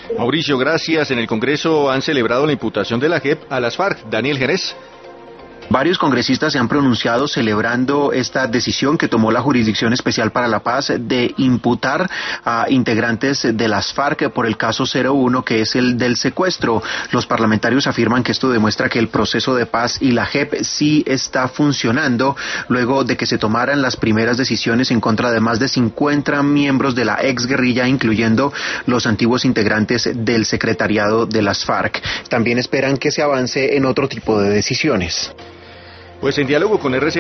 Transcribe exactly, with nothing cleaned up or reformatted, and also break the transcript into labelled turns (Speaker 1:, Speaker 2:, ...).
Speaker 1: Mauricio, gracias. En el Congreso han celebrado la imputación de la J E P a las FARC. Daniel Jerez.
Speaker 2: Varios congresistas se han pronunciado celebrando esta decisión que tomó la Jurisdicción Especial para la Paz de imputar a integrantes de las FARC por el caso cero uno, que es el del secuestro. Los parlamentarios afirman que esto demuestra que el proceso de paz y la J E P sí está funcionando luego de que se tomaran las primeras decisiones en contra de más de cincuenta miembros de la exguerrilla, incluyendo los antiguos integrantes del secretariado de las FARC. También esperan que se avance en otro tipo de decisiones.
Speaker 1: Pues en diálogo con R C N